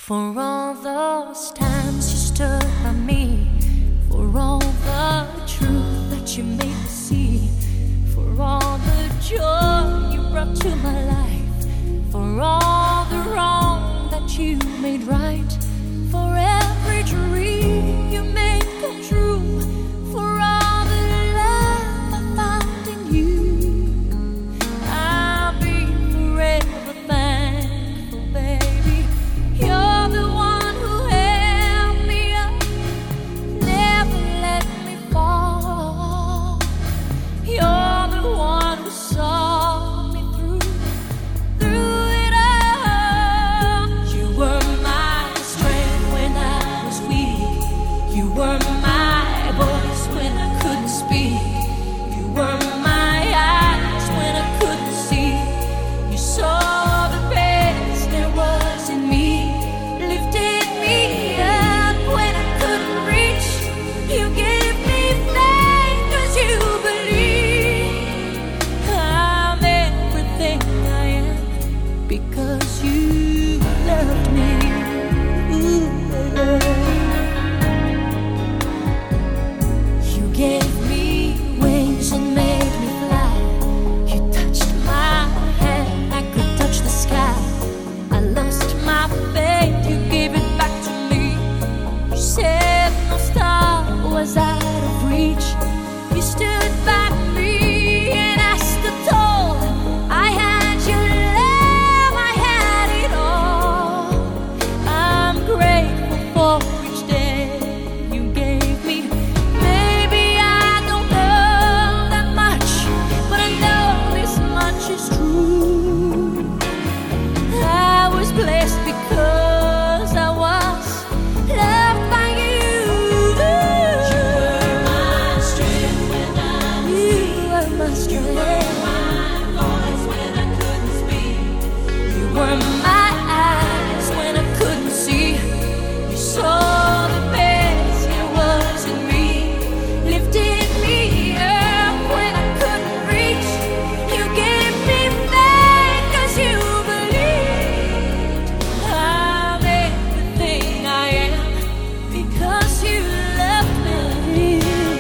For all those times you stood by me, for all the truth that you made me see, for all the joy you brought to my life, for all the wrong that you made right, for every dream you made come true, for all the love I found in you, I'll be forever thankful, baby. You're the one who held me up, never let me fall. You're the one who saw me through it all. You were my strength when I was weak. You were my voice when I couldn't speak. You were my eyes when I couldn't see. You saw the best there was in me, lifted me up when I couldn't reach. You gave me faith 'cause you believe I'm everything I am because you loved me. Ooh, you gave me wings and made me fly. You touched my hand, I could touch the sky. I lost my faith, you gave it back to me. You said no star was out of reach. You stood by me and I stood tall. I had your love, I had it all. I'm grateful for each day you gave me. Maybe I don't know that much, but I know this much is true. I was blessed because I was loved by you. You were my strength when I was weak. You were my strength. You were my voice when I couldn't speak. You were my eyes when I couldn't see. You saw the best there was in me, lifted me up when I couldn't reach. You gave me faith 'cause you believed I'm everything I am because you loved me.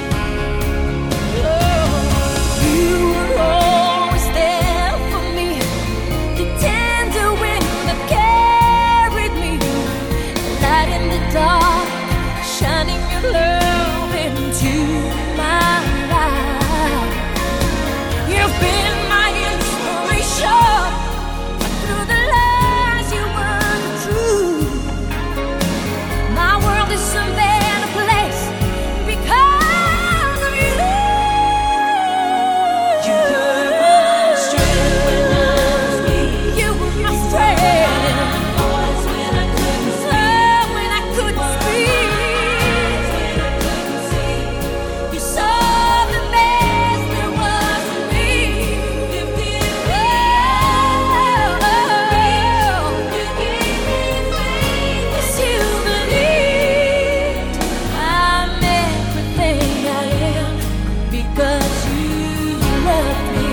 Oh, you were always there for me, the tender wind that carried me, light in the dark, shining your love into my life. You've been my inspiration. Through the lies you were the truth. My world is a better place because of you. You were my strength when I was weak. You were my strength. Voice when I couldn't speak. When I couldn't speak. When I couldn't see. You saw the best there was in me. Lifted me up. You gave me faith 'cause you believed I'm everything I am because you loved me.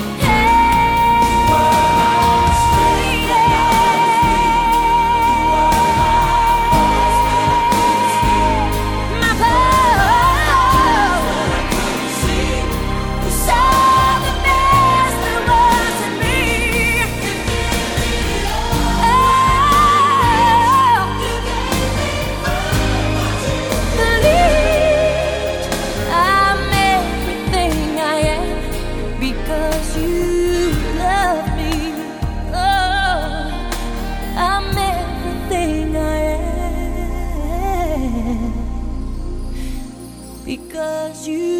My power. You saw the best there was in me. Believed I'm everything I am because you love me. Oh, I'm everything I am because you